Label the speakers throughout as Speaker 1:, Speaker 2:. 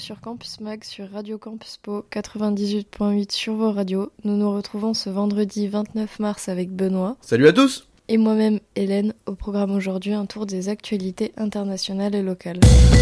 Speaker 1: sur Campus Mag sur Radio Campus Po 98.8 sur vos radios. Nous nous retrouvons ce vendredi 29 mars avec Benoît.
Speaker 2: Salut à tous!
Speaker 1: Et moi-même Hélène. Au programme aujourd'hui, un tour des actualités internationales et locales.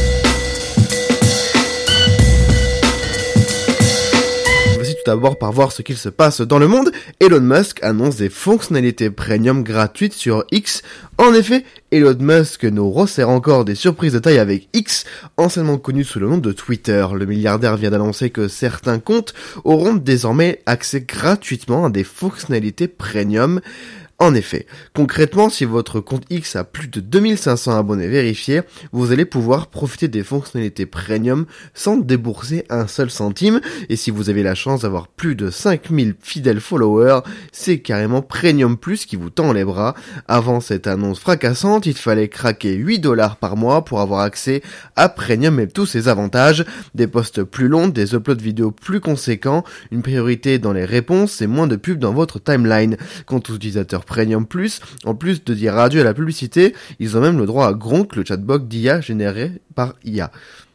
Speaker 2: Voici tout d'abord par voir ce qu'il se passe dans le monde. Elon Musk annonce des fonctionnalités premium gratuites sur X. En effet, Elon Musk nous resserre encore des surprises de taille avec X, anciennement connu sous le nom de Twitter. Le milliardaire vient d'annoncer que certains comptes auront désormais accès gratuitement à des fonctionnalités premium. En effet, concrètement, si votre compte X a plus de 2500 abonnés vérifiés, vous allez pouvoir profiter des fonctionnalités premium sans débourser un seul centime. Et si vous avez la chance d'avoir plus de 5000 fidèles followers, c'est carrément Premium Plus qui vous tend les bras. Avant cette annonce fracassante, il fallait craquer $8 par mois pour avoir accès à Premium et tous ses avantages. Des posts plus longs, des uploads vidéo plus conséquents, une priorité dans les réponses et moins de pubs dans votre timeline. Quant aux utilisateurs Premium Plus, en plus de dire adieu à la publicité, ils ont même le droit à Grok, le chatbot d'IA généré par IA.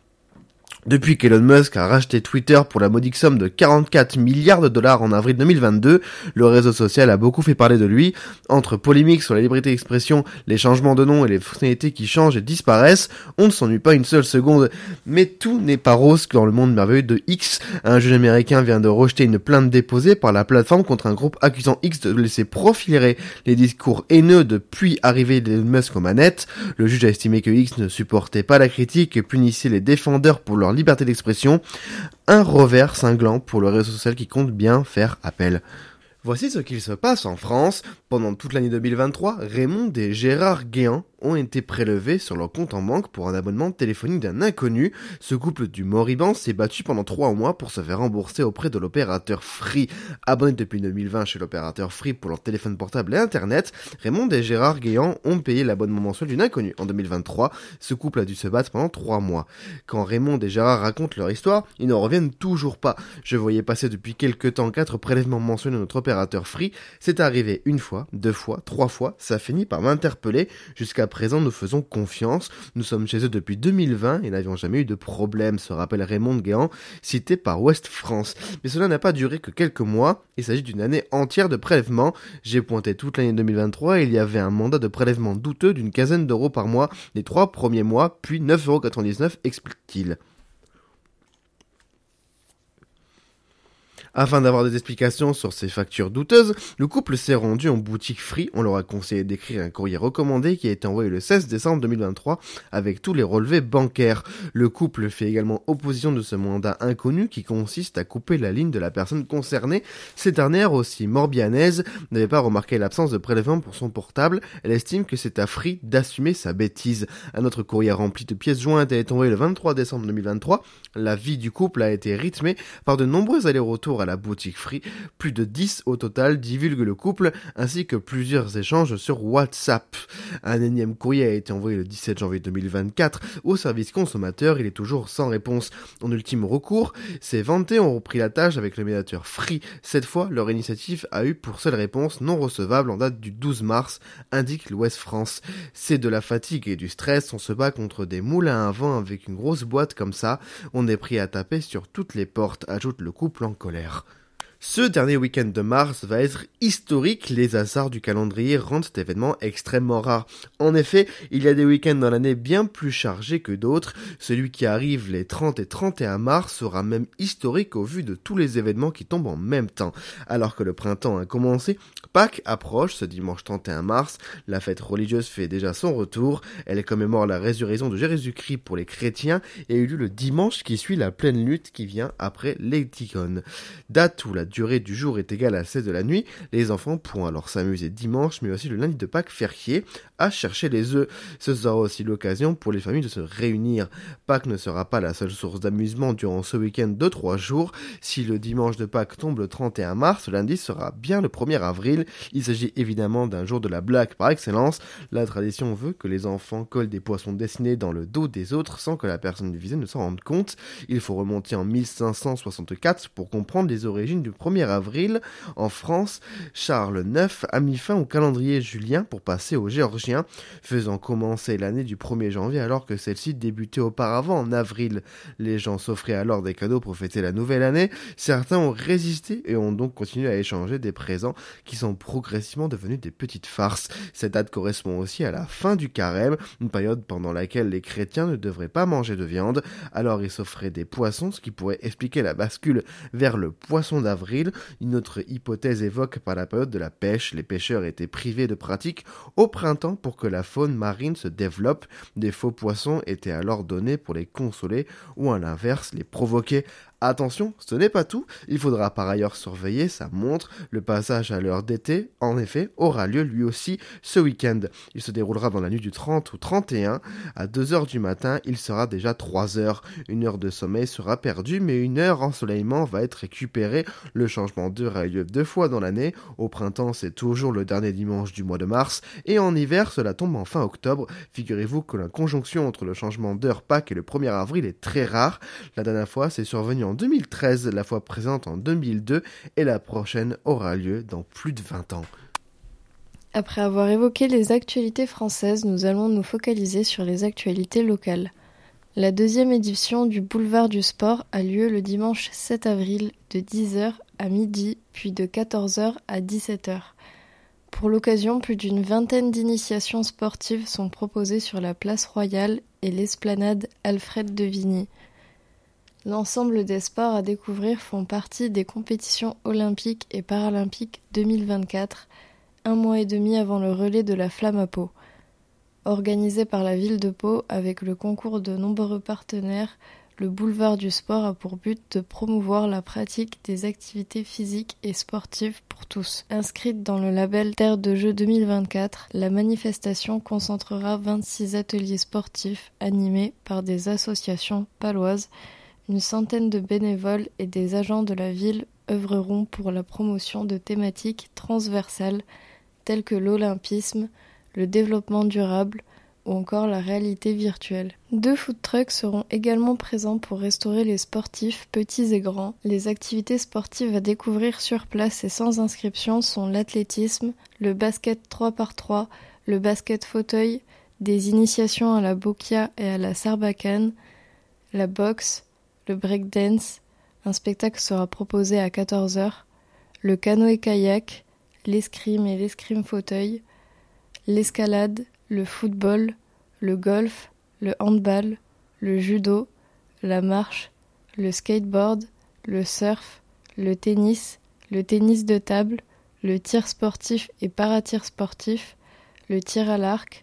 Speaker 2: Depuis qu'Elon Musk a racheté Twitter pour la modique somme de 44 milliards de dollars en avril 2022, le réseau social a beaucoup fait parler de lui. Entre polémiques sur la liberté d'expression, les changements de nom et les fonctionnalités qui changent et disparaissent, on ne s'ennuie pas une seule seconde. Mais tout n'est pas rose dans le monde merveilleux de X. Un juge américain vient de rejeter une plainte déposée par la plateforme contre un groupe accusant X de laisser profiler les discours haineux depuis arrivée d'Elon Musk aux manettes. Le juge a estimé que X ne supportait pas la critique et punissait les défendeurs pour leur liberté d'expression, un revers cinglant pour le réseau social qui compte bien faire appel. Voici ce qu'il se passe en France. Pendant toute l'année 2023, Raymond et Gérard Guéant ont été prélevés sur leur compte en banque pour un abonnement téléphonique d'un inconnu. Ce couple du moribond s'est battu pendant 3 mois pour se faire rembourser auprès de l'opérateur Free. Abonnés depuis 2020 chez l'opérateur Free pour leur téléphone portable et internet, Raymond et Gérard Guéant ont payé l'abonnement mensuel d'une inconnue. En 2023, ce couple a dû se battre pendant 3 mois. Quand Raymond et Gérard racontent leur histoire, ils n'en reviennent toujours pas. Je voyais passer depuis quelques temps 4 prélèvements mensuels de notre opérateur Free. C'est arrivé 1 fois, 2 fois, 3 fois, ça finit par m'interpeller. Jusqu'à présent, nous faisons confiance. Nous sommes chez eux depuis 2020 et n'avions jamais eu de problème, se rappelle Raymond Guéant, cité par Ouest France. Mais cela n'a pas duré que quelques mois. Il s'agit d'une année entière de prélèvements. J'ai pointé toute l'année 2023 et il y avait un mandat de prélèvement douteux d'une quinzaine d'euros par mois les 3 premiers mois, puis 9,99€, explique-t-il. Afin d'avoir des explications sur ces factures douteuses, le couple s'est rendu en boutique Free. On leur a conseillé d'écrire un courrier recommandé qui a été envoyé le 16 décembre 2023 avec tous les relevés bancaires. Le couple fait également opposition de ce mandat inconnu qui consiste à couper la ligne de la personne concernée. Cette dernière, aussi morbianaise, n'avait pas remarqué l'absence de prélèvement pour son portable. Elle estime que c'est à Free d'assumer sa bêtise. Un autre courrier rempli de pièces jointes a été envoyé le 23 décembre 2023. La vie du couple a été rythmée par de nombreux allers-retours à la boutique Free, plus de 10 au total, divulgue le couple, ainsi que plusieurs échanges sur WhatsApp. Un énième courrier a été envoyé le 17 janvier 2024 au service consommateur, il est toujours sans réponse. En ultime recours, ces vantés ont repris la tâche avec le médiateur Free. Cette fois, leur initiative a eu pour seule réponse non recevable en date du 12 mars, indique l'Ouest France. C'est de la fatigue et du stress, on se bat contre des moulins à vent avec une grosse boîte comme ça, on est pris à taper sur toutes les portes, ajoute le couple en colère. Ce dernier week-end de mars va être historique, les hasards du calendrier rendent cet événement extrêmement rare. En effet, il y a des week-ends dans l'année bien plus chargés que d'autres. Celui qui arrive les 30 et 31 mars sera même historique au vu de tous les événements qui tombent en même temps. Alors que le printemps a commencé, Pâques approche ce dimanche 31 mars. La fête religieuse fait déjà son retour. Elle commémore la résurrection de Jésus-Christ pour les chrétiens et a eu lieu le dimanche qui suit la pleine lutte qui vient après l'Éticone. Date où la durée du jour est égale à celle de la nuit, les enfants pourront alors s'amuser dimanche, mais aussi le lundi de Pâques férié, à chercher les œufs. Ce sera aussi l'occasion pour les familles de se réunir. Pâques ne sera pas la seule source d'amusement durant ce week-end de 3 jours. Si le dimanche de Pâques tombe le 31 mars, le lundi sera bien le 1er avril. Il s'agit évidemment d'un jour de la blague par excellence. La tradition veut que les enfants collent des poissons dessinés dans le dos des autres sans que la personne visée ne s'en rende compte. Il faut remonter en 1564 pour comprendre les origines du 1er avril. En France, Charles IX a mis fin au calendrier julien pour passer au géorgien, faisant commencer l'année du 1er janvier alors que celle-ci débutait auparavant en avril. Les gens s'offraient alors des cadeaux pour fêter la nouvelle année. Certains ont résisté et ont donc continué à échanger des présents qui sont progressivement devenus des petites farces. Cette date correspond aussi à la fin du carême, une période pendant laquelle les chrétiens ne devraient pas manger de viande. Alors ils s'offraient des poissons, ce qui pourrait expliquer la bascule vers le poisson d'avril. Une autre hypothèse évoque par la période de la pêche. Les pêcheurs étaient privés de pratique au printemps pour que la faune marine se développe. Des faux poissons étaient alors donnés pour les consoler ou à l'inverse les provoquer. Attention, ce n'est pas tout, il faudra par ailleurs surveiller sa montre. Le passage à l'heure d'été, en effet, aura lieu lui aussi ce week-end. Il se déroulera dans la nuit du 30 au 31. À 2h du matin, il sera déjà 3h. Une heure de sommeil sera perdue, mais une heure ensoleillement va être récupérée. Le changement d'heure a lieu 2 fois dans l'année. Au printemps, c'est toujours le dernier dimanche du mois de mars. Et en hiver, cela tombe en fin octobre. Figurez-vous que la conjonction entre le changement d'heure Pâques et le 1er avril est très rare. La dernière fois, c'est survenu en 2013, la fois présente en 2002, et la prochaine aura lieu dans plus de 20 ans.
Speaker 1: Après avoir évoqué les actualités françaises, nous allons nous focaliser sur les actualités locales. La 2e édition du Boulevard du Sport a lieu le dimanche 7 avril de 10h à midi, puis de 14h à 17h. Pour l'occasion, plus d'une vingtaine d'initiations sportives sont proposées sur la place Royale et l'esplanade Alfred de Vigny. L'ensemble des sports à découvrir font partie des compétitions olympiques et paralympiques 2024, un mois et demi avant le relais de la Flamme à Pau. Organisé par la ville de Pau avec le concours de nombreux partenaires, le Boulevard du Sport a pour but de promouvoir la pratique des activités physiques et sportives pour tous. Inscrite dans le label Terre de Jeux 2024, la manifestation concentrera 26 ateliers sportifs animés par des associations paloises. Une centaine de bénévoles et des agents de la ville œuvreront pour la promotion de thématiques transversales telles que l'olympisme, le développement durable ou encore la réalité virtuelle. 2 food trucks seront également présents pour restaurer les sportifs, petits et grands. Les activités sportives à découvrir sur place et sans inscription sont l'athlétisme, le basket 3x3, le basket fauteuil, des initiations à la bokia et à la sarbacane, la boxe, le breakdance, un spectacle sera proposé à 14h, le canoë-kayak, l'escrime et l'escrime fauteuil, l'escalade, le football, le golf, le handball, le judo, la marche, le skateboard, le surf, le tennis de table, le tir sportif et paratir sportif, le tir à l'arc,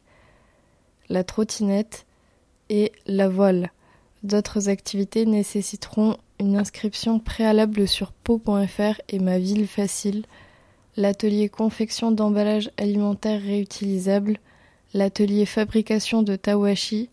Speaker 1: la trottinette et la voile. D'autres activités nécessiteront une inscription préalable sur pau.fr et Ma Ville Facile, l'atelier confection d'emballages alimentaires réutilisables, l'atelier fabrication de tawashi,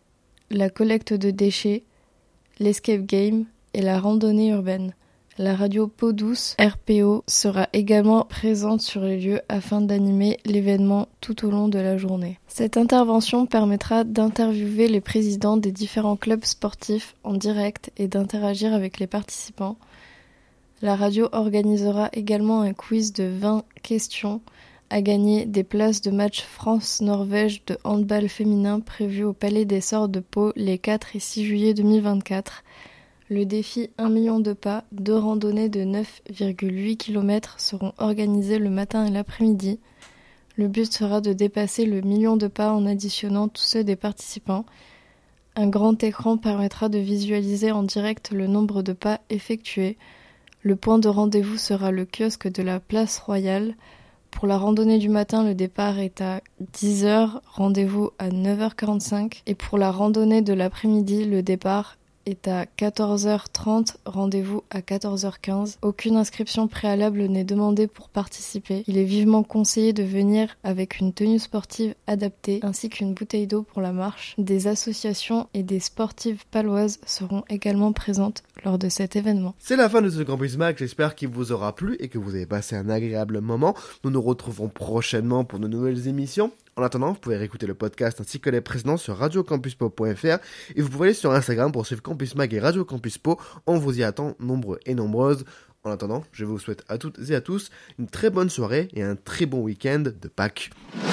Speaker 1: la collecte de déchets, l'escape game et la randonnée urbaine. La radio Peau Douce, RPO, sera également présente sur les lieux afin d'animer l'événement tout au long de la journée. Cette intervention permettra d'interviewer les présidents des différents clubs sportifs en direct et d'interagir avec les participants. La radio organisera également un quiz de 20 questions à gagner des places de match France-Norvège de handball féminin prévu au Palais des Sorts de Pau les 4 et 6 juillet 2024. Le défi 1 million de pas, 2 randonnées de 9,8 km seront organisées le matin et l'après-midi. Le but sera de dépasser le million de pas en additionnant tous ceux des participants. Un grand écran permettra de visualiser en direct le nombre de pas effectués. Le point de rendez-vous sera le kiosque de la place Royale. Pour la randonnée du matin, le départ est à 10h, rendez-vous à 9h45. Et pour la randonnée de l'après-midi, le départ est à 14h30, rendez-vous à 14h15. Aucune inscription préalable n'est demandée pour participer. Il est vivement conseillé de venir avec une tenue sportive adaptée ainsi qu'une bouteille d'eau pour la marche. Des associations et des sportives paloises seront également présentes lors de cet événement.
Speaker 2: C'est la fin de ce Campus Mag, j'espère qu'il vous aura plu et que vous avez passé un agréable moment. Nous nous retrouvons prochainement pour de nouvelles émissions. En attendant, vous pouvez réécouter le podcast ainsi que les précédents sur radiocampuspo.fr et vous pouvez aller sur Instagram pour suivre Campus Mag et Radio Campus Po. On vous y attend nombreux et nombreuses. En attendant, je vous souhaite à toutes et à tous une très bonne soirée et un très bon week-end de Pâques.